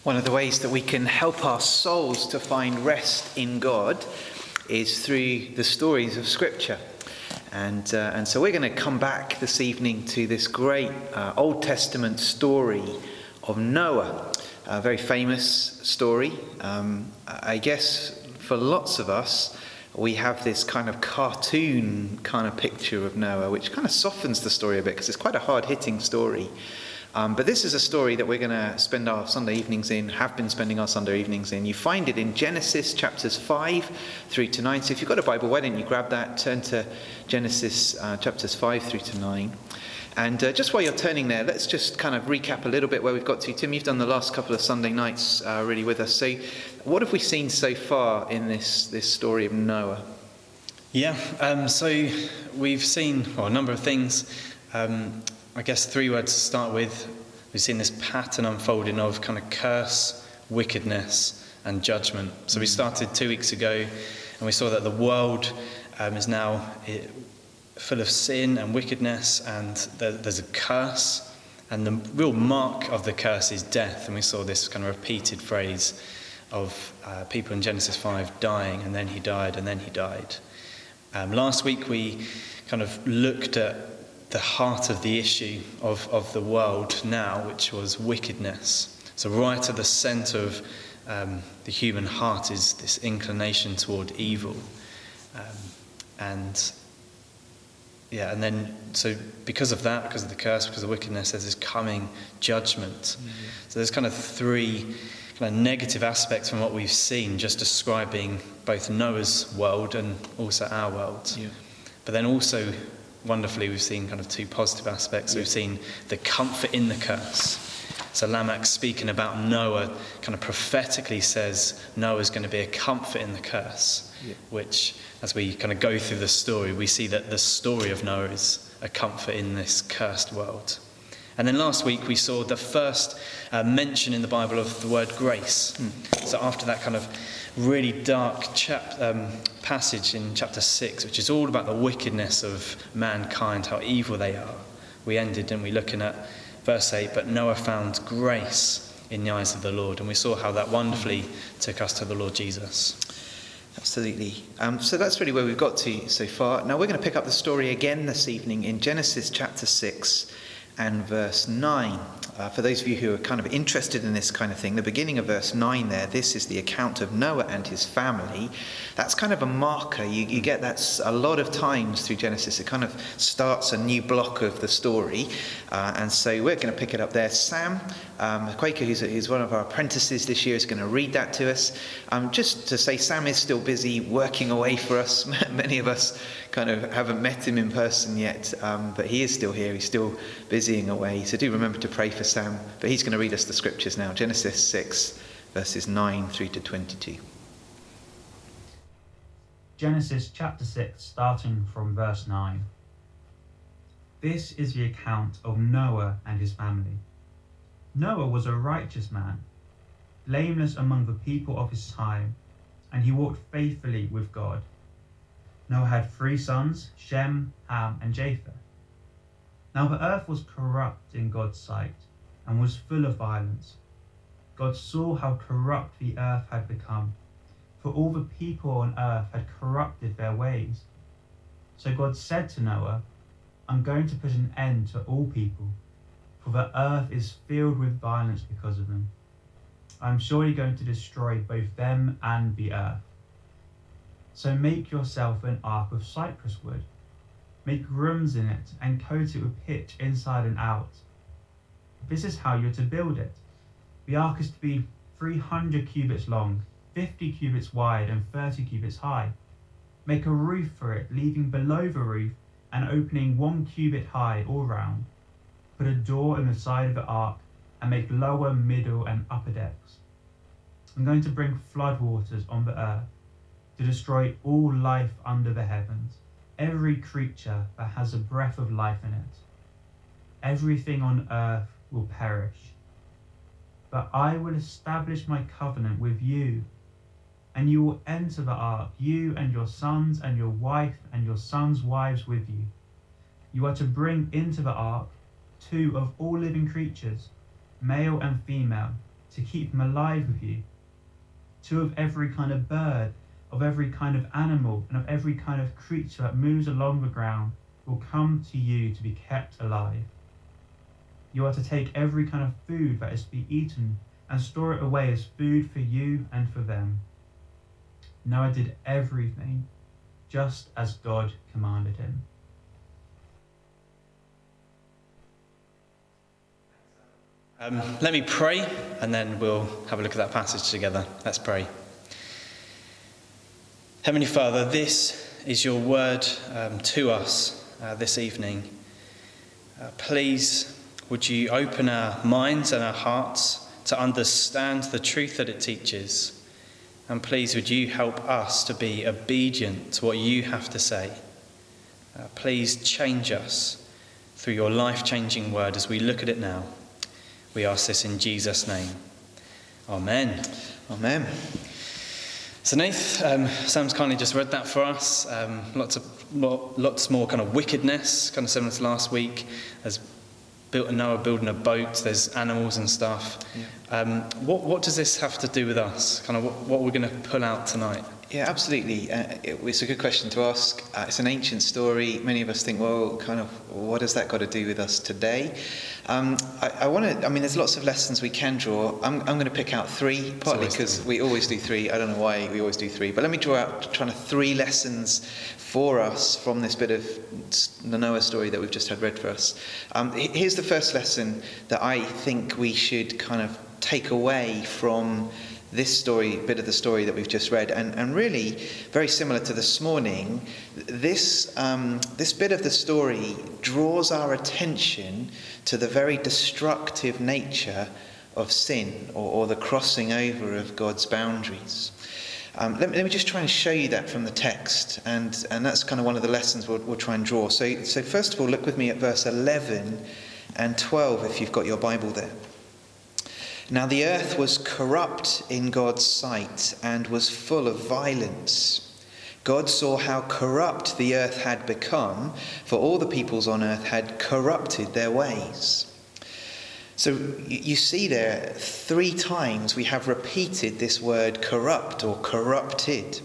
One of the ways that we can help our souls to find rest in God is through the stories of Scripture. And so we're going to come back this evening to this great Old Testament story of Noah, a very famous story. I guess for lots of us, we have this kind of cartoon kind of picture of Noah, which kind of softens the story a bit because it's quite a hard-hitting story. But this is a story that we're going to spend our Sunday evenings in, have been spending our Sunday evenings in. You find it in Genesis chapters 5 through to 9. So if you've got a Bible, why don't you grab that, turn to Genesis chapters 5 through to 9. And just while you're turning there, let's just kind of recap a little bit where we've got to. Tim, you've done the last couple of Sunday nights really with us. So what have we seen so far in this story of Noah? So we've seen a number of things. I guess 3 words to start with. We've seen this pattern unfolding of kind of curse, wickedness, and judgment. So we started 2 weeks ago, and we saw that the world is now full of sin and wickedness, and there's a curse, and the real mark of the curse is death. And we saw this kind of repeated phrase of people in Genesis 5 dying, and then he died, and then he died. Last week we kind of looked at the heart of the issue of the world now, which was wickedness. So right at the centre of the human heart is this inclination toward evil. And then because of that, because of the curse, because of wickedness, there's this coming judgment. Mm-hmm. So there's kind of 3 kind of negative aspects from what we've seen, just describing both Noah's world and also our world. Yeah. But then also, wonderfully, we've seen kind of 2 positive aspects. Yeah. We've seen the comfort in the curse. So Lamech, speaking about Noah, kind of prophetically says Noah's going to be a comfort in the curse, which, as we kind of go through the story, we see that the story of Noah is a comfort in this cursed world. And then last week we saw the first mention in the Bible of the word grace. So after that kind of really dark passage in chapter 6, which is all about the wickedness of mankind, how evil they are, we ended, didn't we, looking at verse 8, but Noah found grace in the eyes of the Lord. And we saw how that wonderfully took us to the Lord Jesus. Absolutely. So that's really where we've got to so far. Now we're going to pick up the story again this evening in Genesis chapter 6 and verse 9. For those of you who are kind of interested in this kind of thing, the beginning of verse 9 there, this is the account of Noah and his family. That's kind of a marker. You get that a lot of times through Genesis. It kind of starts a new block of the story. And so we're going to pick it up there. Sam Quaker, who's one of our apprentices this year, is going to read that to us. Just to say, Sam is still busy working away for us. Many of us kind of haven't met him in person yet, but he is still here. He's still busying away. So do remember to pray for Sam. But he's going to read us the scriptures now. Genesis 6, verses 9 through to 22. Genesis chapter 6, starting from verse 9. This is the account of Noah and his family. Noah was a righteous man, blameless among the people of his time, and he walked faithfully with God. Noah had 3 sons, Shem, Ham, and Japheth. Now the earth was corrupt in God's sight, and was full of violence. God saw how corrupt the earth had become, for all the people on earth had corrupted their ways. So God said to Noah, I'm going to put an end to all people, for the earth is filled with violence because of them. I'm surely going to destroy both them and the earth. So make yourself an ark of cypress wood. Make rooms in it and coat it with pitch inside and out. This is how you're to build it. The ark is to be 300 cubits long, 50 cubits wide, and 30 cubits high. Make a roof for it, leaving below the roof an opening 1 cubit high all round. Put a door in the side of the ark and make lower, middle, and upper decks. I'm going to bring flood waters on the earth to destroy all life under the heavens, every creature that has a breath of life in it. Everything on earth will perish. But I will establish my covenant with you, and you will enter the ark, you and your sons and your wife and your sons' wives with you. You are to bring into the ark 2 of all living creatures, male and female, to keep them alive with you. 2 of every kind of bird, of every kind of animal, and of every kind of creature that moves along the ground will come to you to be kept alive. You are to take every kind of food that is to be eaten and store it away as food for you and for them. Noah did everything just as God commanded him. Let me pray, and then we'll have a look at that passage together. Let's pray. Heavenly Father, this is your word to us this evening. Please, would you open our minds and our hearts to understand the truth that it teaches? And please, would you help us to be obedient to what you have to say? Please change us through your life-changing word as we look at it now. We ask this in Jesus' name. Amen. Amen. So Nath, Sam's kindly just read that for us. Lots more kind of wickedness, kind of similar to last week. There's Noah building a boat. There's animals and stuff. Yeah. What does this have to do with us? Kind of what we're going to pull out tonight? Yeah, absolutely. It's a good question to ask. It's an ancient story. Many of us think, well, kind of, what has that got to do with us today? There's lots of lessons we can draw. I'm going to pick out 3, partly because we always do 3. I don't know why we always do 3, but let me draw out kind of 3 lessons for us from this bit of the Noah story that we've just had read for us. Here's the first lesson that I think we should kind of take away from this story, bit of the story that we've just read, and really very similar to this morning. This bit of the story draws our attention to the very destructive nature of sin, or the crossing over of God's boundaries. Let me just try and show you that from the text, and that's kind of one of the lessons we'll try and draw. So first of all, look with me at verse 11 and 12 if you've got your Bible there. Now the earth was corrupt in God's sight and was full of violence. God saw how corrupt the earth had become, for all the peoples on earth had corrupted their ways. So you see there 3 times we have repeated this word corrupt or corrupted.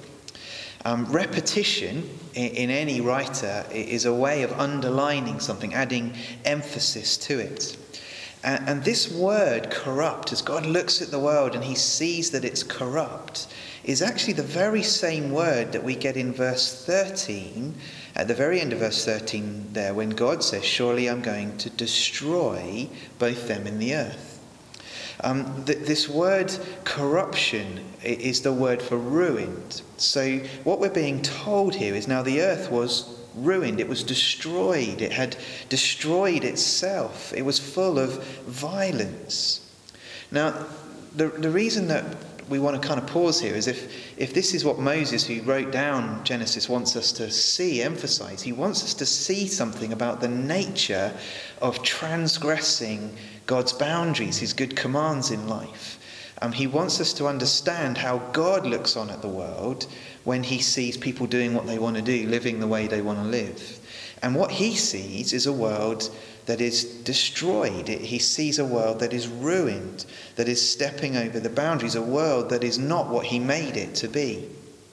Repetition in any writer is a way of underlining something, adding emphasis to it. And this word corrupt, as God looks at the world and he sees that it's corrupt, is actually the very same word that we get in verse 13, at the very end of verse 13 there, when God says, surely I'm going to destroy both them and the earth. This word corruption is the word for ruined. So what we're being told here is now the earth was ruined, it was destroyed, it had destroyed itself, it was full of violence. Now, the reason that we want to kind of pause here is if this is what Moses, who wrote down Genesis, wants us to see, emphasize, he wants us to see something about the nature of transgressing God's boundaries, his good commands in life. He wants us to understand how God looks on at the world when he sees people doing what they want to do, living the way they want to live. And what he sees is a world that is destroyed. He sees a world that is ruined, that is stepping over the boundaries, a world that is not what he made it to be.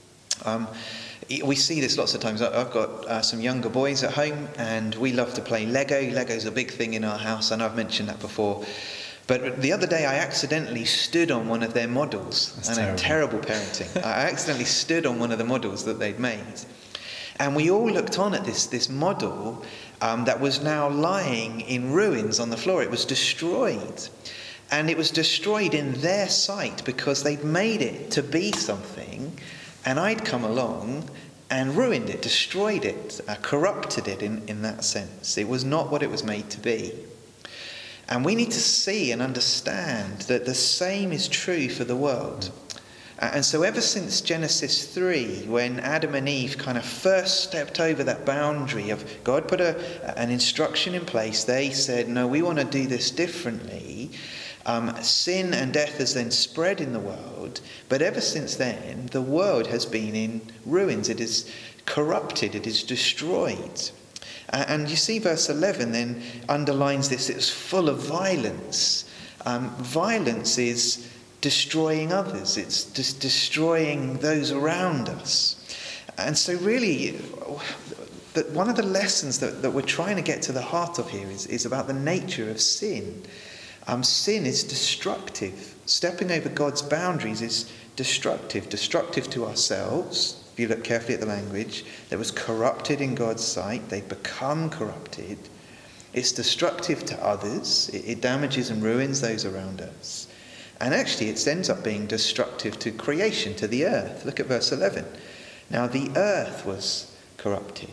We see this lots of times. I've got some younger boys at home, and we love to play Lego. Lego's a big thing in our house. I know I've mentioned that before. But the other day I accidentally stood on one of their models. That's terrible parenting. I accidentally stood on one of the models that they'd made. And we all looked on at this model that was now lying in ruins on the floor. It was destroyed. And it was destroyed in their sight because they'd made it to be something. And I'd come along and ruined it, destroyed it, corrupted it in that sense. It was not what it was made to be. And we need to see and understand that the same is true for the world. And so ever since Genesis 3, when Adam and Eve kind of first stepped over that boundary of God put an instruction in place, they said, no, we want to do this differently. Sin and death has then spread in the world. But ever since then, the world has been in ruins. It is corrupted. It is destroyed. And you see verse 11 then underlines this. It's full of violence. violence is destroying others. It's just destroying those around us. And so really, one of the lessons that we're trying to get to the heart of here is about the nature of sin. Sin is destructive. Stepping over God's boundaries is destructive to ourselves. If you look carefully at the language, that was corrupted in God's sight. They become corrupted. It's destructive to others. It damages and ruins those around us. And actually it ends up being destructive to creation, to the earth. Look at verse 11. Now the earth was corrupted.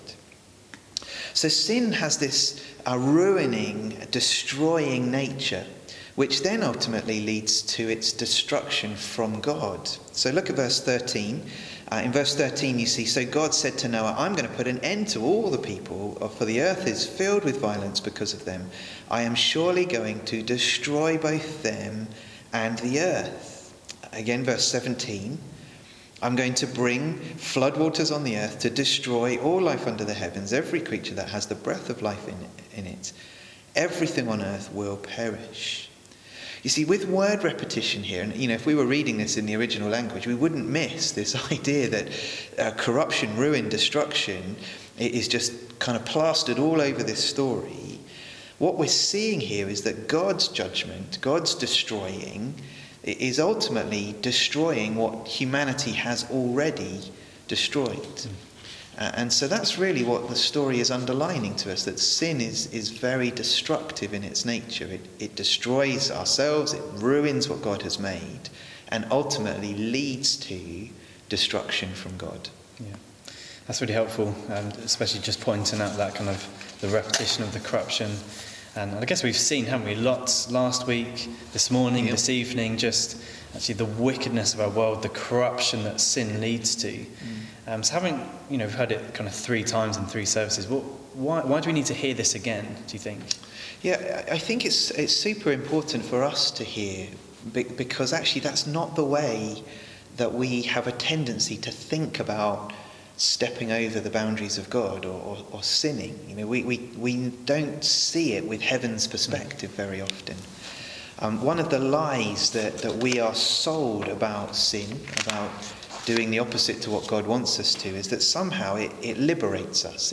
So sin has this ruining, destroying nature, which then ultimately leads to its destruction from God. So look at verse 13. In verse 13 you see, so God said to Noah, I'm going to put an end to all the people, for the earth is filled with violence because of them. I am surely going to destroy both them and the earth. Again, verse 17. I'm going to bring floodwaters on the earth to destroy all life under the heavens, every creature that has the breath of life in it. Everything on earth will perish. You see, with word repetition here, and if we were reading this in the original language, we wouldn't miss this idea that corruption, ruin, destruction is just kind of plastered all over this story. What we're seeing here is that God's judgment, God's destroying, is ultimately destroying what humanity has already destroyed. And so that's really what the story is underlining to us, that sin is very destructive in its nature. It destroys ourselves, it ruins what God has made, and ultimately leads to destruction from God. Yeah, that's really helpful, especially just pointing out that kind of the repetition of the corruption. And I guess we've seen, haven't we, lots last week, this morning, this evening, just actually the wickedness of our world, the corruption that sin leads to. So having, we've heard it kind of 3 times in 3 services, why do we need to hear this again, do you think? Yeah, I think it's super important for us to hear, because actually that's not the way that we have a tendency to think about stepping over the boundaries of God or sinning. We don't see it with heaven's perspective very often. One of the lies that we are sold about sin, about doing the opposite to what God wants us to, is that somehow it liberates us.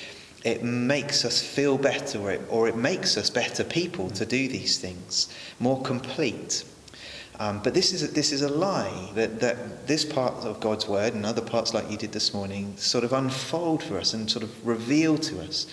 It makes us feel better, or it makes us better people to do these things, more complete. But this is a lie, that this part of God's word and other parts like you did this morning sort of unfold for us and sort of reveal to us.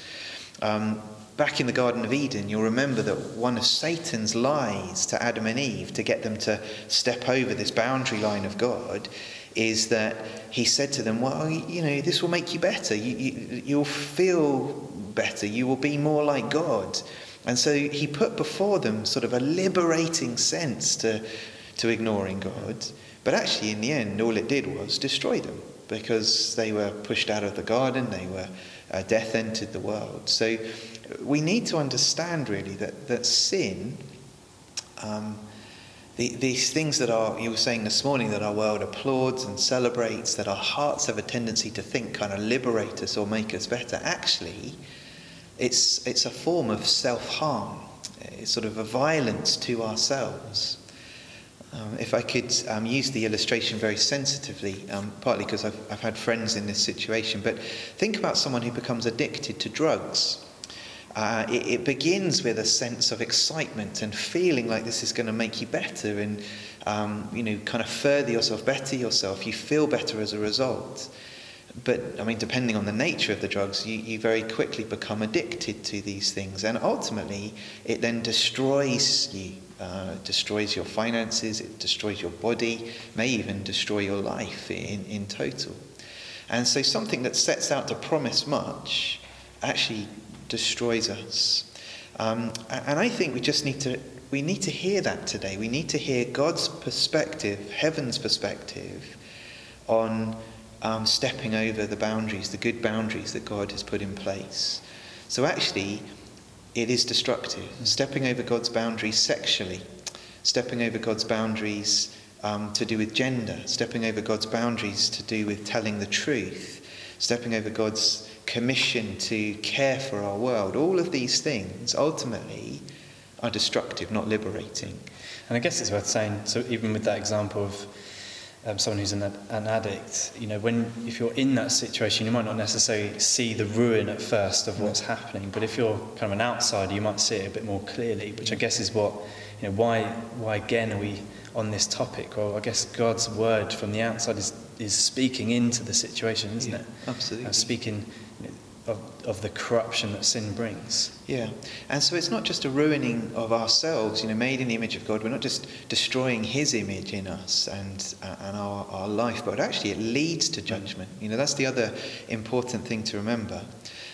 Back in the Garden of Eden, you'll remember that one of Satan's lies to Adam and Eve to get them to step over this boundary line of God is that he said to them, well, this will make you better. You'll feel better. You will be more like God. And so he put before them sort of a liberating sense to ignoring God. But actually, in the end, all it did was destroy them, because they were pushed out of the garden. Death entered the world. So we need to understand really that sin, these things that you were saying this morning, that our world applauds and celebrates, that our hearts have a tendency to think kind of liberate us or make us better, actually it's a form of self-harm. It's sort of a violence to ourselves. If I could use the illustration very sensitively, partly because I've had friends in this situation, but think about someone who becomes addicted to drugs. It begins with a sense of excitement and feeling like this is going to make you better and, kind of further yourself, better yourself. You feel better as a result. But, depending on the nature of the drugs, you very quickly become addicted to these things. And ultimately, it then destroys you. Destroys your finances, it destroys your body, may even destroy your life in total. And so something that sets out to promise much actually destroys us. And I think we need to hear that today. We need to hear God's perspective, heaven's perspective, on stepping over the boundaries, the good boundaries that God has put in place. So actually, it is destructive. Stepping over God's boundaries sexually, stepping over God's boundaries to do with gender, stepping over God's boundaries to do with telling the truth, stepping over God's commission to care for our world. All of these things ultimately are destructive, not liberating. And I guess it's worth saying, so even with that example of someone who's an addict, if you're in that situation, you might not necessarily see the ruin at first of what's happening, but if you're kind of an outsider, you might see it a bit more clearly, which I guess is what, why again are we on this topic? Well, I guess God's word from the outside is speaking into the situation, isn't it? Absolutely. Speaking of the corruption that sin brings. Yeah, and so it's not just a ruining of ourselves, made in the image of God. We're not just destroying his image in us and our life, but actually it leads to judgment. That's the other important thing to remember.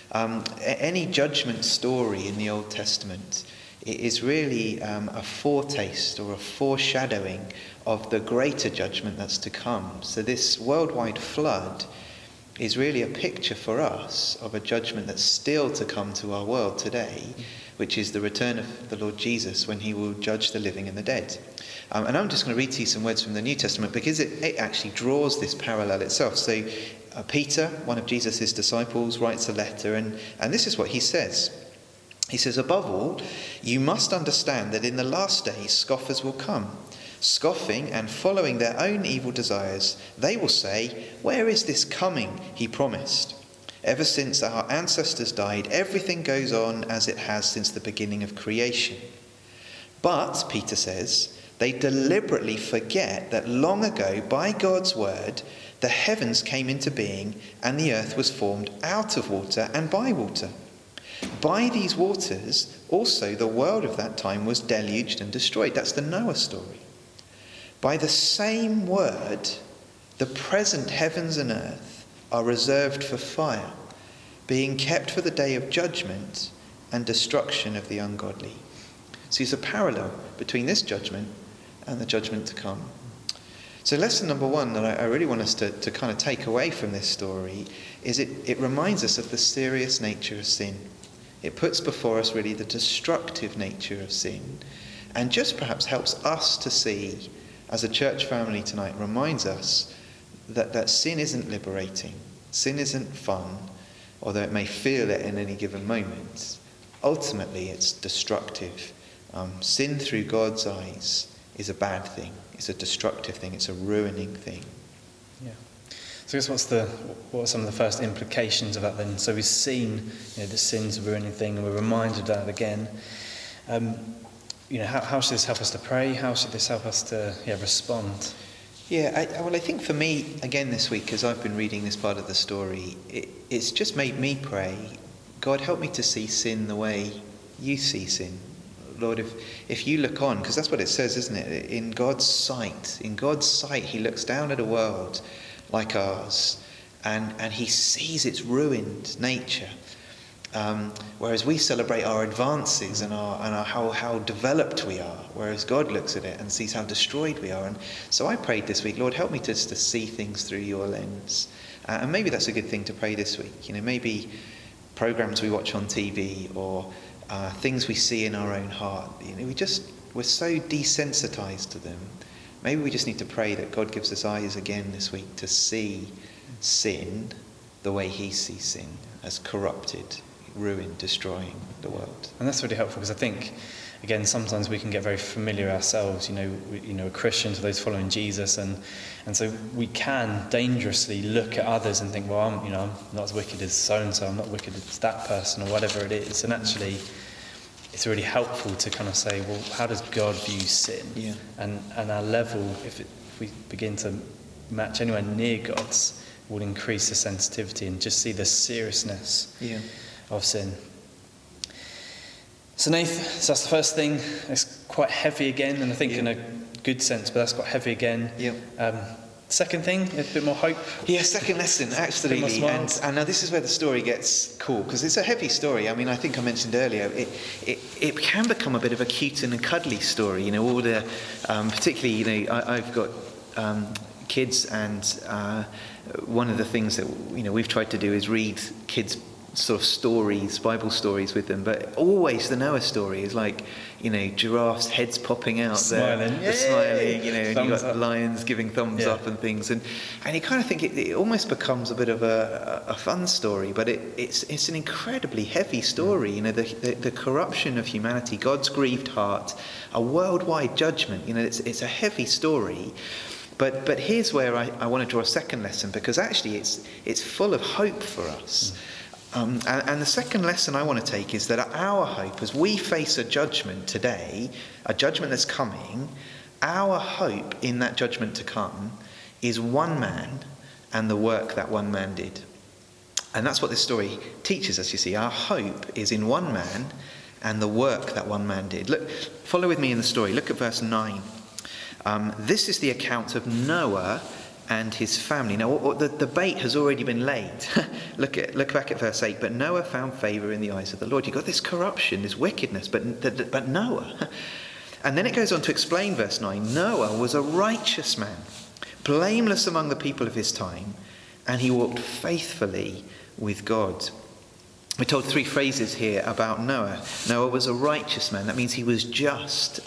Any judgment story in the Old Testament is really a foretaste or a foreshadowing of the greater judgment that's to come. So this worldwide flood is really a picture for us of a judgment that's still to come to our world today, which is the return of the Lord Jesus when he will judge the living and the dead. And I'm just going to read to you some words from the New Testament because it actually draws this parallel itself. So Peter, one of Jesus' disciples, writes a letter, and this is what he says. He says, "Above all, you must understand that in the last days scoffers will come. Scoffing and following their own evil desires, they will say, 'Where is this coming he promised?' Ever since our ancestors died, everything goes on as it has since the beginning of creation. But," Peter says, "they deliberately forget that long ago, by God's word, the heavens came into being and the earth was formed out of water and by water. By these waters, also the world of that time was deluged and destroyed." That's the Noah story. "By the same word, the present heavens and earth are reserved for fire, being kept for the day of judgment and destruction of the ungodly." So there's a parallel between this judgment and the judgment to come. So lesson number one that I really want us to kind of take away from this story is it reminds us of the serious nature of sin. It puts before us really the destructive nature of sin, and just perhaps helps us to see, as a church family tonight, reminds us that sin isn't liberating, sin isn't fun, although it may feel it in any given moment. Ultimately, it's destructive. Sin through God's eyes is a bad thing. It's a destructive thing. It's a ruining thing. Yeah. So I guess what are some of the first implications of that then? So we've seen, the sin's a ruining thing, and we're reminded of that again. How should this help us to pray? How should this help us to respond? Yeah, I think for me, again this week, as I've been reading this part of the story, it's just made me pray, God, help me to see sin the way you see sin. Lord, if you look on, because that's what it says, isn't it? In God's sight, he looks down at a world like ours, and he sees its ruined nature. Whereas we celebrate our advances and how developed we are, whereas God looks at it and sees how destroyed we are. And so I prayed this week, Lord, help me to see things through your lens. And maybe that's a good thing to pray this week. Maybe programs we watch on TV or things we see in our own heart. We're so desensitized to them. Maybe we just need to pray that God gives us eyes again this week to see sin the way he sees sin, as corrupted, ruined, destroying the world. And that's really helpful, because I think, again, sometimes we can get very familiar ourselves, we're Christians, those following Jesus, and so we can dangerously look at others and think, well, I'm not as wicked as so-and-so, I'm not wicked as that person, or whatever it is. And actually, it's really helpful to kind of say, well, how does God view sin? Yeah. And our level, if we begin to match anywhere near God's, will increase the sensitivity and just see the seriousness of sin. So Nath, so that's the first thing. It's quite heavy again, and I think in a good sense, but that's quite heavy again. Second thing, a bit more hope. Yeah, second lesson, absolutely. And now this is where the story gets cool, because it's a heavy story. I mean, I think I mentioned earlier, it can become a bit of a cute and a cuddly story. All the, particularly, I've got kids, and one of the things that we've tried to do is read kids sort of stories, Bible stories with them, but always the Noah story is like, giraffes' heads popping out Smiling. there, smiling, and Thumbs you've got up. lions giving thumbs up and things, and you kind of think it almost becomes a bit of a fun story, but it's an incredibly heavy story. The corruption of humanity, God's grieved heart, a worldwide judgment. It's a heavy story. But here's where I want to draw a second lesson, because actually it's full of hope for us. And the second lesson I want to take is that our hope, as we face a judgment today, a judgment that's coming, our hope in that judgment to come is one man and the work that one man did. And that's what this story teaches us, you see. Our hope is in one man and the work that one man did. Look, follow with me in the story. Look at verse 9. This is the account of Noah and his family. Now, the bait has already been laid. Look back at verse 8. But Noah found favour in the eyes of the Lord. You've got this corruption, this wickedness, but Noah. And then it goes on to explain verse 9. Noah was a righteous man, blameless among the people of his time, and he walked faithfully with God. We're told three phrases here about Noah. Noah was a righteous man. That means he was just.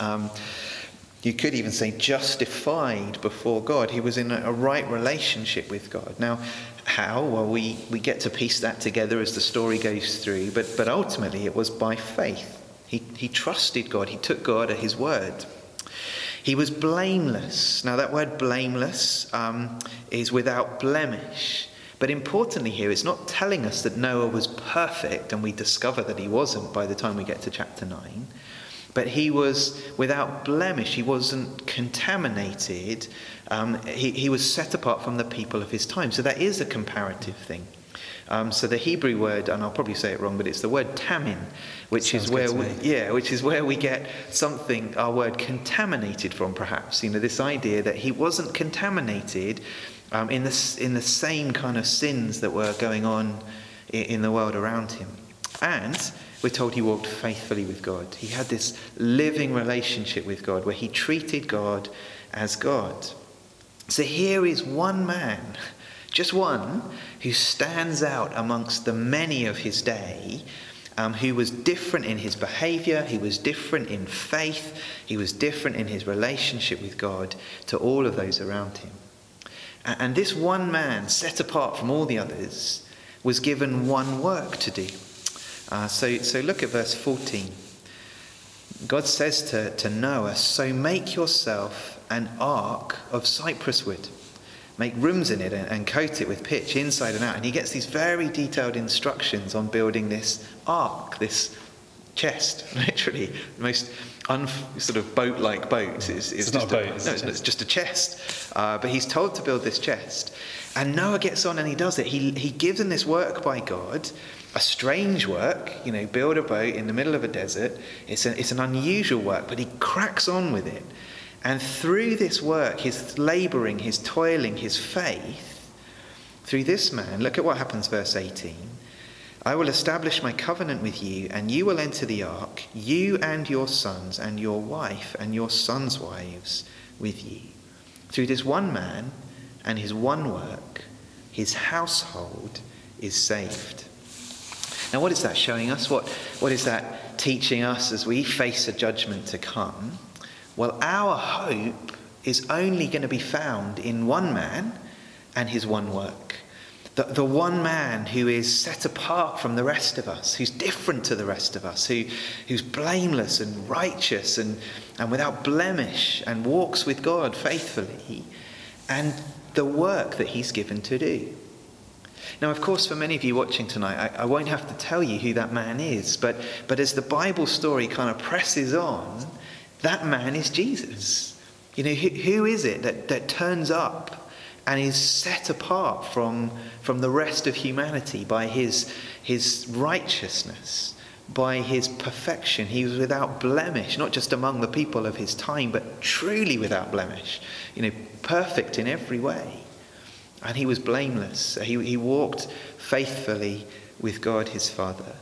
You could even say justified before God. He was in a right relationship with God. Now, how? Well, we get to piece that together as the story goes through. But ultimately, it was by faith. He trusted God. He took God at his word. He was blameless. Now, that word blameless is without blemish. But importantly here, it's not telling us that Noah was perfect, and we discover that he wasn't by the time we get to chapter 9. But he was without blemish. He wasn't contaminated. He was set apart from the people of his time. So that is a comparative thing. So the Hebrew word, and I'll probably say it wrong, but it's the word tamin, which is where we get something, our word contaminated from, perhaps. This idea that he wasn't contaminated in the same kind of sins that were going on in the world around him. And we're told he walked faithfully with God. He had this living relationship with God where he treated God as God. So here is one man, just one, who stands out amongst the many of his day, who was different in his behaviour, he was different in faith, he was different in his relationship with God to all of those around him. And this one man, set apart from all the others, was given one work to do. So look at verse 14. God says to Noah, "So make yourself an ark of cypress wood. Make rooms in it and coat it with pitch inside and out." And he gets these very detailed instructions on building this ark, this chest, literally. The most sort of boat-like boat. It's not a boat. It's just a chest. But he's told to build this chest. And Noah gets on and he does it. He gives him this work by God. A strange work, build a boat in the middle of a desert. It's an unusual work, but he cracks on with it. And through this work, his labouring, his toiling, his faith, through this man, look at what happens, verse 18. "I will establish my covenant with you, and you will enter the ark, you and your sons, and your wife, and your sons' wives with you." Through this one man and his one work, his household is saved. Now, what is that showing us? What is that teaching us as we face a judgment to come? Well, our hope is only going to be found in one man and his one work. The one man who is set apart from the rest of us, who's different to the rest of us, who's blameless and righteous and without blemish and walks with God faithfully, and the work that he's given to do. Now, of course, for many of you watching tonight, I won't have to tell you who that man is, but as the Bible story kind of presses on, that man is Jesus. Who is it that turns up and is set apart from the rest of humanity by his righteousness, by his perfection? He was without blemish, not just among the people of his time, but truly without blemish, perfect in every way. And he was blameless. He walked faithfully with God his Father.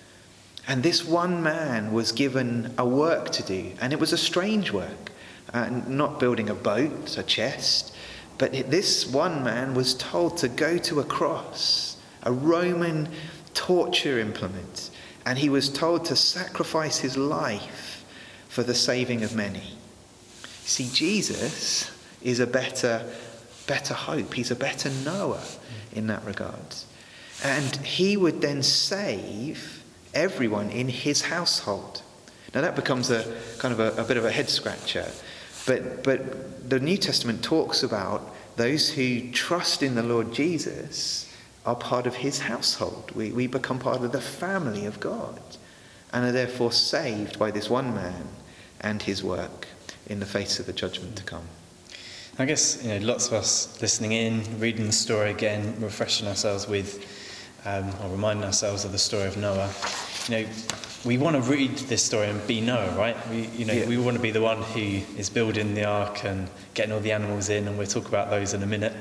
And this one man was given a work to do, and it was a strange work. Not building a boat, a chest, but this one man was told to go to a cross, a Roman torture implement, and he was told to sacrifice his life for the saving of many. See, Jesus is a better hope. He's a better Noah in that regard. And he would then save everyone in his household. Now that becomes a kind of a bit of a head scratcher. But the New Testament talks about those who trust in the Lord Jesus are part of his household. We become part of the family of God and are therefore saved by this one man and his work in the face of the judgment to come. I guess, lots of us listening in, reading the story again, refreshing ourselves with, or reminding ourselves of the story of Noah. We want to read this story and be Noah, right? We want to be the one who is building the ark and getting all the animals in, and we'll talk about those in a minute.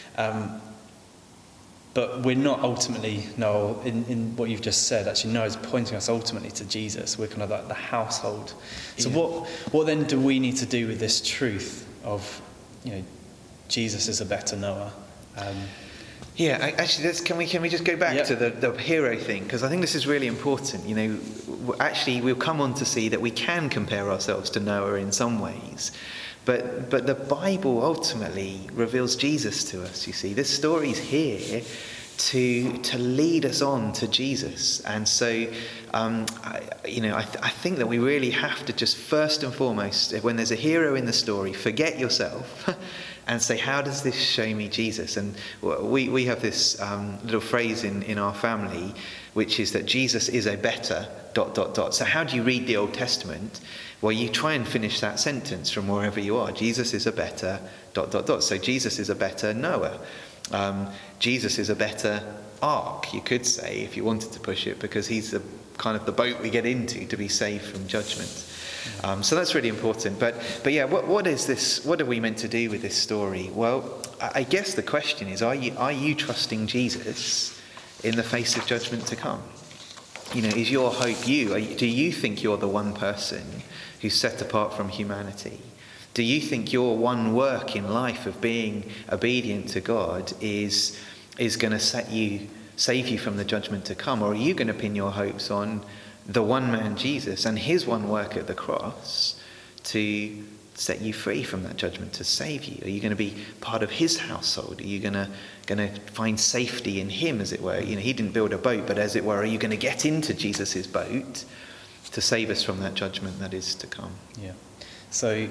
But we're not ultimately, Noah, in what you've just said. Actually, Noah's pointing us ultimately to Jesus. We're kind of like the household. So what then do we need to do with this truth of, Jesus is a better Noah? Actually, can we just go back to the hero thing? Because I think this is really important. Actually, we'll come on to see that we can compare ourselves to Noah in some ways. But the Bible ultimately reveals Jesus to us, you see. This story's here to lead us on to Jesus. And so, I think that we really have to just first and foremost, when there's a hero in the story, forget yourself and say, how does this show me Jesus? And we have this little phrase in our family, which is that Jesus is a better ... So how do you read the Old Testament? Well, you try and finish that sentence from wherever you are. Jesus is a better ... So Jesus is a better Noah. Jesus is a better ark, you could say, if you wanted to push it, because he's the kind of the boat we get into to be saved from judgment. So that's really important. But what is this? What are we meant to do with this story? Well, I guess the question is, are you trusting Jesus in the face of judgment to come? Is your hope you? Do you think you're the one person who's set apart from humanity? Do you think your one work in life of being obedient to God is going to save you from the judgment to come? Or are you going to pin your hopes on the one man Jesus and his one work at the cross to set you free from that judgment, to save you? Are you going to be part of his household? Are you going to find safety in him, as it were? He didn't build a boat, but as it were, are you going to get into Jesus's boat to save us from that judgment that is to come? Yeah. So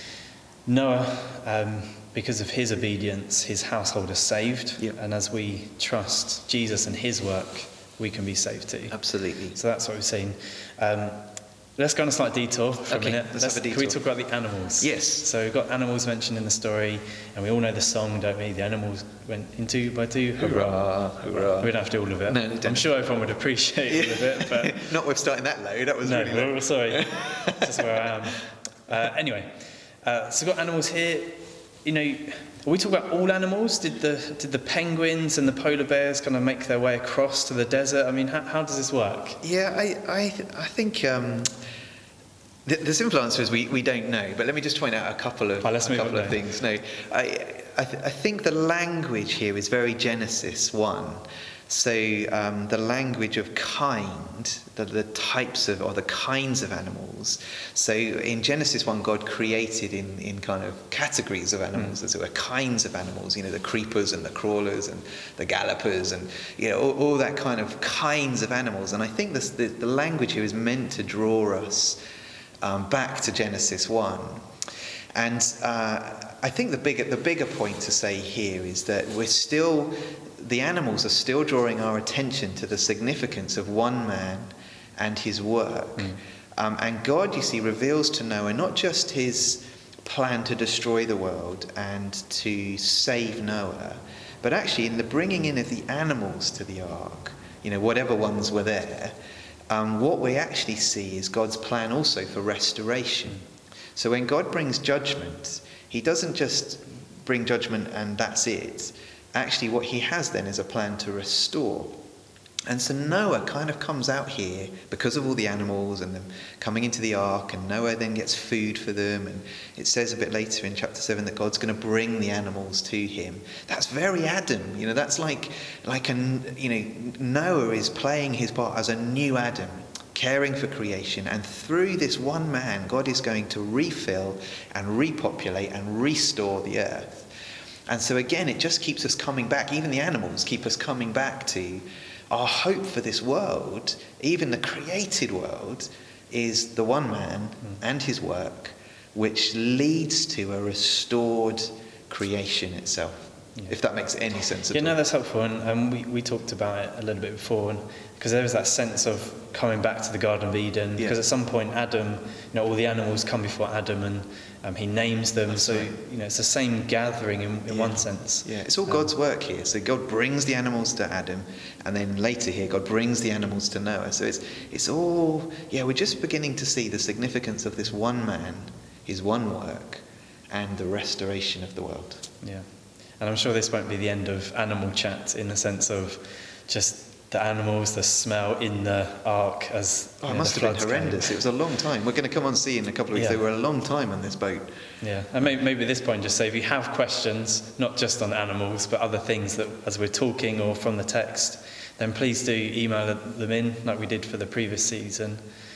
Noah, because of his obedience, his household is saved. Yep. And as we trust Jesus and his work, we can be saved too. Absolutely. So that's what we've seen. Let's go on a slight detour for a minute. Let's have a detour. Can we talk about the animals? Yes. So we've got animals mentioned in the story, and we all know the song, don't we? The animals went in 2 by 2. Hurrah, hurrah. We don't have to do all of it. No, don't. I'm sure everyone would appreciate all of it. But not with starting that low. That was really low. Sorry. That's where I am. Anyway, so we've got animals here. Are we talking about all animals? Did the penguins and the polar bears kind of make their way across to the desert? I mean, how does this work? Yeah, I think the simple answer is we don't know. But let me just point out a couple of things. No, I think the language here is very Genesis 1. So the language of kind, the types of, or the kinds of animals. So in Genesis 1, God created in kind of categories of animals, as it were, kinds of animals, the creepers and the crawlers and the gallopers and, all that kind of kinds of animals. And I think the language here is meant to draw us back to Genesis 1. And I think the bigger point to say here is that the animals are still drawing our attention to the significance of one man and his work. And God, you see, reveals to Noah not just his plan to destroy the world and to save Noah, but actually in the bringing in of the animals to the ark, whatever ones were there, what we actually see is God's plan also for restoration. So when God brings judgment, he doesn't just bring judgment and that's it. Actually, what he has then is a plan to restore. And so Noah kind of comes out here because of all the animals and them coming into the ark, and Noah then gets food for them, and it says a bit later in chapter 7 that God's going to bring the animals to him. That's very Adam, that's like Noah is playing his part as a new Adam, caring for creation, and through this one man, God is going to refill and repopulate and restore the earth. And so again, it just keeps us coming back, even the animals keep us coming back to our hope for this world, even the created world, is the one man and his work, which leads to a restored creation itself. Yeah. If that makes any sense at all. No, that's helpful. And we talked about it a little bit before, because there was that sense of coming back to the Garden of Eden. Because at some point, Adam, all the animals come before Adam, and he names them. That's right. It's the same gathering in one sense. Yeah, it's all God's work here. So God brings the animals to Adam, and then later here, God brings the animals to Noah. So it's all, we're just beginning to see the significance of this one man, his one work, and the restoration of the world. Yeah. And I'm sure this won't be the end of animal chat, in the sense of just the animals, the smell in the ark as it must have been horrendous. It was a long time. We're going to come on see in a couple of weeks. They were a long time on this boat. Yeah, and maybe at this point just say, if you have questions, not just on animals, but other things that as we're talking or from the text, then please do email them in, like we did for the previous season,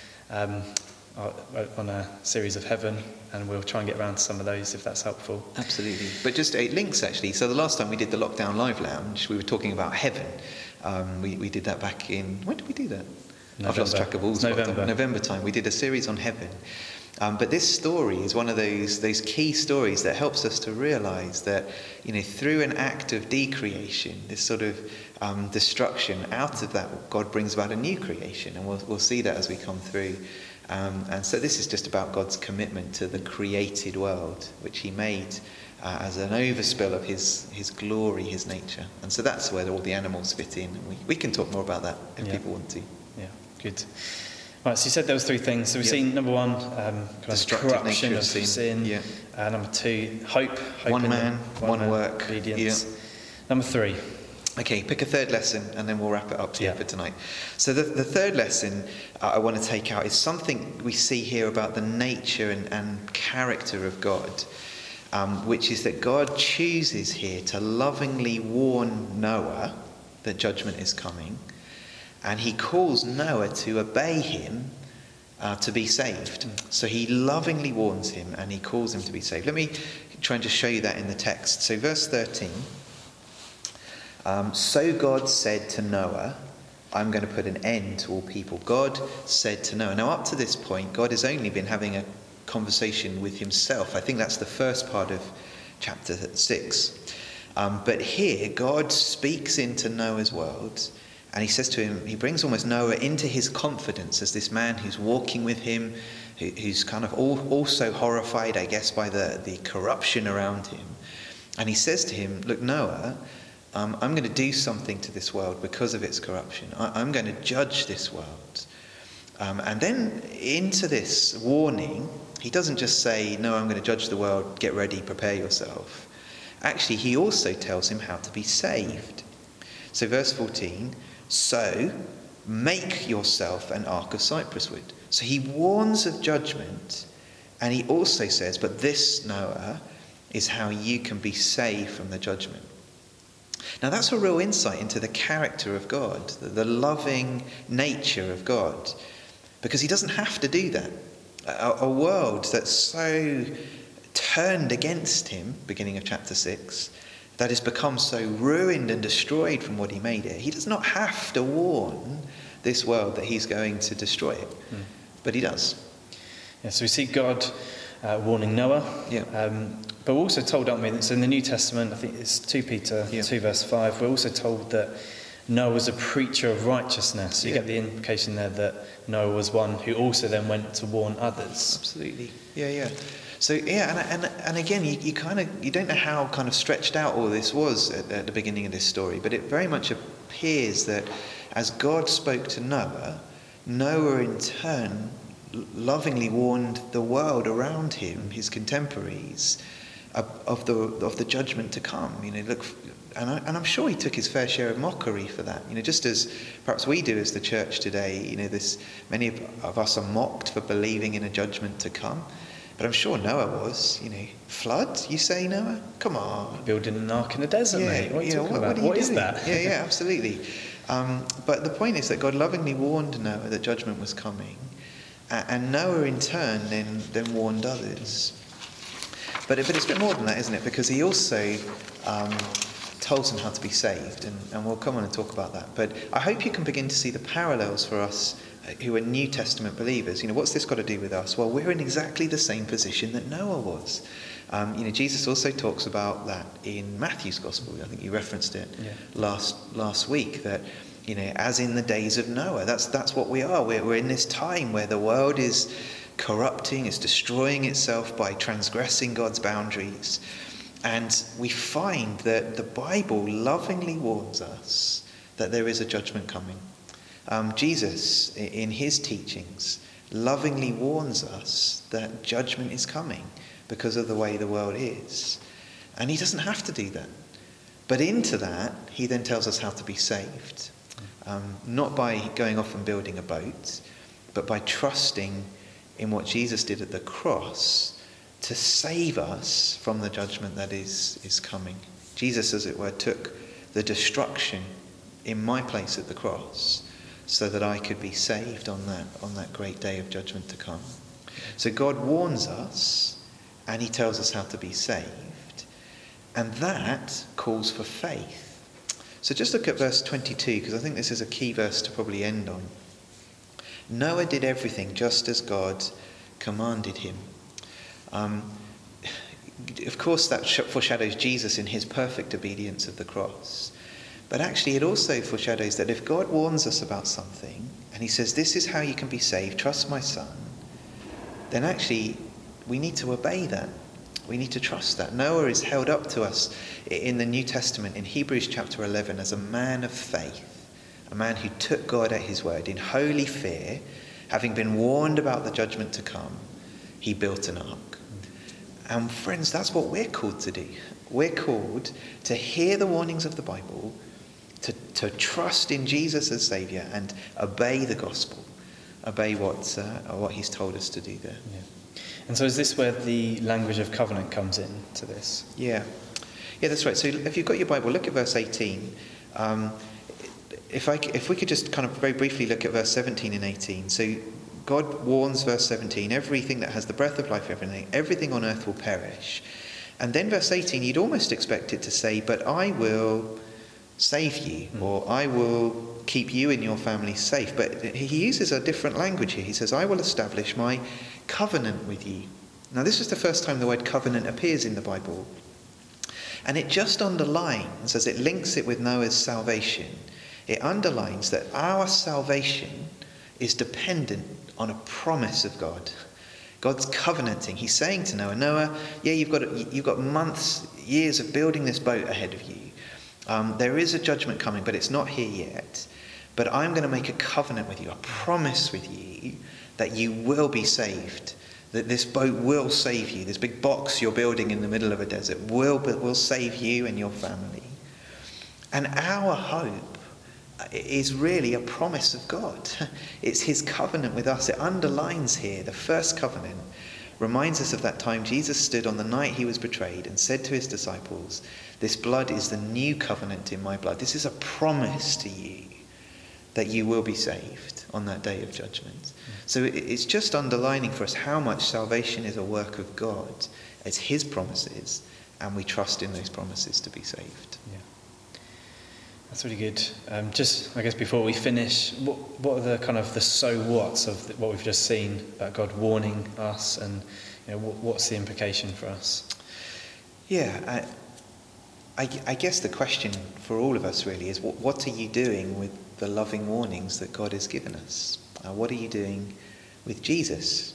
on a series of Heaven, and we'll try and get around to some of those if that's helpful. Absolutely. But just 8 links actually. So the last time we did the Lockdown Live Lounge, we were talking about heaven. We did that back in, when did we do that? November. I've lost track of all. November time. We did a series on heaven. But this story is one of those key stories that helps us to realise that, through an act of decreation, this sort of destruction, out of that God brings about a new creation, and we'll see that as we come through. And so this is just about God's commitment to the created world, which he made as an overspill of his glory, his nature. And so that's where all the animals fit in. And we can talk more about that if people want to. Yeah, good. Right, so you said there was 3 things. So we've seen, number 1, destructive corruption nature of sin. Yeah. Number 2, hope one man, one work. Obedience. Number 3. Okay, pick a third lesson and then we'll wrap it up here for tonight. So the third lesson I want to take out is something we see here about the nature and character of God, which is that God chooses here to lovingly warn Noah that judgment is coming, and he calls Noah to obey him to be saved. So he lovingly warns him and he calls him to be saved. Let me try and just show you that in the text. So verse 13. So God said to Noah, I'm going to put an end to all people. God said to Noah. Now up to this point, God has only been having a conversation with himself. I think that's the first part of chapter 6. But here, God speaks into Noah's world, and he says to him, he brings almost Noah into his confidence as this man who's walking with him, who's kind of also horrified, I guess, by the corruption around him. And he says to him, look, Noah, I'm going to do something to this world because of its corruption. I'm going to judge this world. And then into this warning, he doesn't just say, no, I'm going to judge the world, get ready, prepare yourself. Actually, he also tells him how to be saved. So verse 14, so make yourself an ark of cypress wood. So he warns of judgment, and he also says, but this, Noah, is how you can be saved from the judgment. Now that's a real insight into the character of God, the loving nature of God, because he doesn't have to do that. A world that's so turned against him, beginning of chapter 6, that has become so ruined and destroyed from what he made it, he does not have to warn this world that he's going to destroy it, but he does. Yeah, so we see God warning Noah. But we're also told, aren't we, so in the New Testament, I think it's 2 Peter 2 verse 5, we're also told that Noah was a preacher of righteousness. So you get the implication there that Noah was one who also then went to warn others. Absolutely. So and again, you don't know how kind of stretched out all this was at the beginning of this story, but it very much appears that as God spoke to Noah, Noah in turn lovingly warned the world around him, his contemporaries, of the judgment to come. Look, And I'm sure he took his fair share of mockery for that. Just as perhaps we do as the church today. Many of us are mocked for believing in a judgment to come. But I'm sure Noah was. Flood, you say, Noah? Come on. Building an ark in the desert, mate. What are you talking about? What is that? Yeah, absolutely. But the point is that God lovingly warned Noah that judgment was coming. And Noah in turn then warned others. But it's a bit more than that, isn't it? Because he also told them how to be saved. And we'll come on and talk about that. But I hope you can begin to see the parallels for us who are New Testament believers. What's this got to do with us? Well, we're in exactly the same position that Noah was. Jesus also talks about that in Matthew's Gospel. I think you referenced it last week, that as in the days of Noah, that's what we are. We're in this time where the world is corrupting, is destroying itself by transgressing God's boundaries. And we find that the Bible lovingly warns us that there is a judgment coming. Jesus, in his teachings, lovingly warns us that judgment is coming because of the way the world is. And he doesn't have to do that. But into that, he then tells us how to be saved. Not by going off and building a boat, but by trusting in what Jesus did at the cross to save us from the judgment that is coming. Jesus, as it were, took the destruction in my place at the cross so that I could be saved on that great day of judgment to come. So God warns us, and he tells us how to be saved. And that calls for faith. So just look at verse 22, because I think this is a key verse to probably end on. Noah did everything just as God commanded him. Of course, that foreshadows Jesus in his perfect obedience of the cross. But actually, it also foreshadows that if God warns us about something, and he says, this is how you can be saved, trust my son, then actually we need to obey that. We need to trust that. Noah is held up to us in the New Testament, in Hebrews chapter 11, as a man of faith, a man who took God at his word in holy fear. Having been warned about the judgment to come, he built an ark. And friends, that's what we're called to do. We're called to hear the warnings of the Bible, to trust in Jesus as Saviour, and obey the gospel, obey what he's told us to do there. Yeah. And so is this where the language of covenant comes in to this? Yeah, that's right. So if you've got your Bible, look at verse 18. If we could just kind of very briefly look at verse 17 and 18. So God warns, verse 17, everything that has the breath of life, everything on earth will perish. And then verse 18, you'd almost expect it to say, but I will save you, or I will keep you and your family safe. But he uses a different language here. He says, I will establish my covenant with you. Now, this is the first time the word covenant appears in the Bible. And it just underlines, as it links it with Noah's salvation, it underlines that our salvation is dependent on a promise of God. God's covenanting. He's saying to Noah, yeah, you've got months, years of building this boat ahead of you. There is a judgment coming, but it's not here yet. But I'm going to make a covenant with you, a promise with you, that you will be saved, that this boat will save you. This big box you're building in the middle of a desert will save you and your family. And our hope is really a promise of God. It's his covenant with us. It underlines here the first covenant, reminds us of that time Jesus stood on the night he was betrayed and said to his disciples, this blood is the new covenant in my blood. This is a promise to you that you will be saved on that day of judgment. So it's just underlining for us how much salvation is a work of God. It's his promises, and we trust in those promises to be saved. Yeah. That's really good. Just, I guess, before we finish, what are the kind of the so whats of what we've just seen about God warning us, and what's the implication for us? Yeah, I guess the question for all of us really is, what are you doing with the loving warnings that God has given us? What are you doing with Jesus?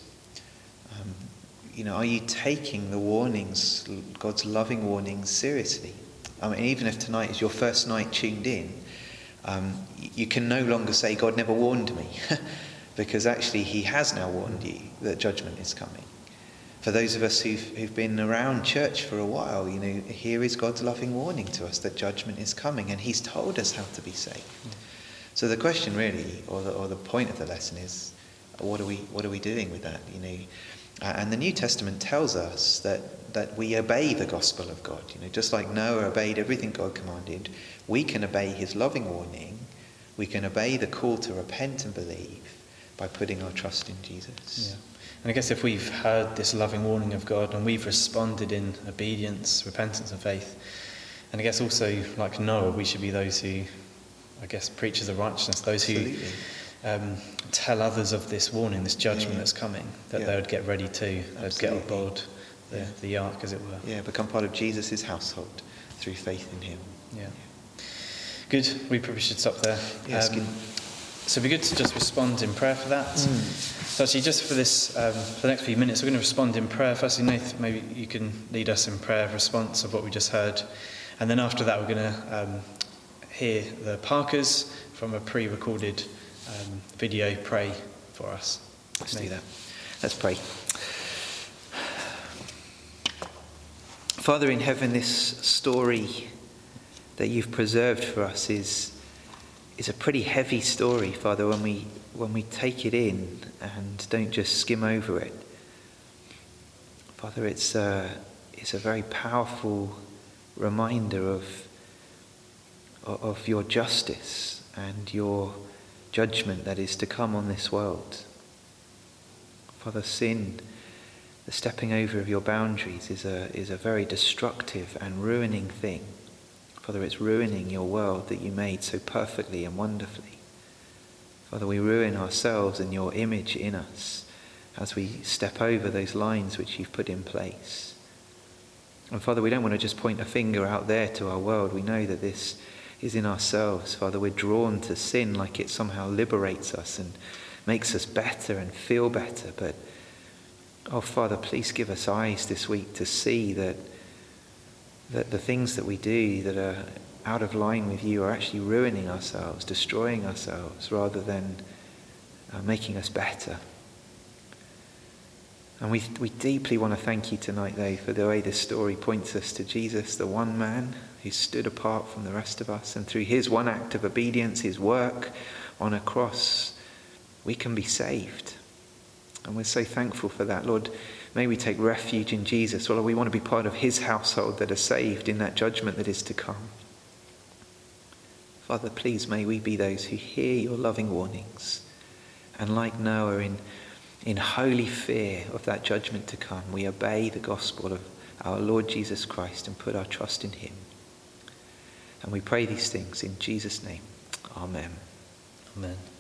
Are you taking the warnings, God's loving warnings, seriously? I mean, even if tonight is your first night tuned in, you can no longer say, God never warned me, because actually he has now warned you that judgment is coming. For those of us who've been around church for a while, here is God's loving warning to us that judgment is coming, and he's told us how to be saved. So the question really, or the point of the lesson is, what are we doing with that? And the New Testament tells us that we obey the gospel of God. Just like Noah obeyed everything God commanded, we can obey his loving warning. We can obey the call to repent and believe by putting our trust in Jesus. Yeah. And I guess if we've heard this loving warning of God and we've responded in obedience, repentance and faith, and I guess also like Noah, we should be those who, I guess, preachers of righteousness, those who tell others of this warning, this judgment that's coming, that they would get ready too, they'd get on board the ark, as it were. Yeah, become part of Jesus' household through faith in him. Yeah. Good. We probably should stop there. Yes, so it'd be good to just respond in prayer for that. So actually, just for this, for the next few minutes, we're going to respond in prayer. Firstly, Nathan, maybe you can lead us in prayer of response of what we just heard. And then after that, we're going to hear the Parkers from a pre-recorded video pray for us. Let's do that. Let's pray. Father in heaven, this story that you've preserved for us is a pretty heavy story, Father, when we take it in and don't just skim over it. Father, it's a very powerful reminder of your justice and your judgment that is to come on this world. Father, sin, the stepping over of your boundaries is a very destructive and ruining thing. Father, it's ruining your world that you made so perfectly and wonderfully. Father, we ruin ourselves and your image in us as we step over those lines which you've put in place. And Father, we don't want to just point a finger out there to our world. We know that this is in ourselves. Father, we're drawn to sin like it somehow liberates us and makes us better and feel better. But, oh Father, please give us eyes this week to see that the things that we do that are out of line with you are actually ruining ourselves, destroying ourselves, rather than making us better. And we deeply want to thank you tonight, though, for the way this story points us to Jesus, the one man who stood apart from the rest of us, and through his one act of obedience, his work on a cross, we can be saved. And we're so thankful for that. Lord, may we take refuge in Jesus. Lord, we want to be part of his household that are saved in that judgment that is to come. Father, please may we be those who hear your loving warnings, and like Noah, in holy fear of that judgment to come, we obey the gospel of our Lord Jesus Christ and put our trust in him. And we pray these things in Jesus' name. Amen. Amen.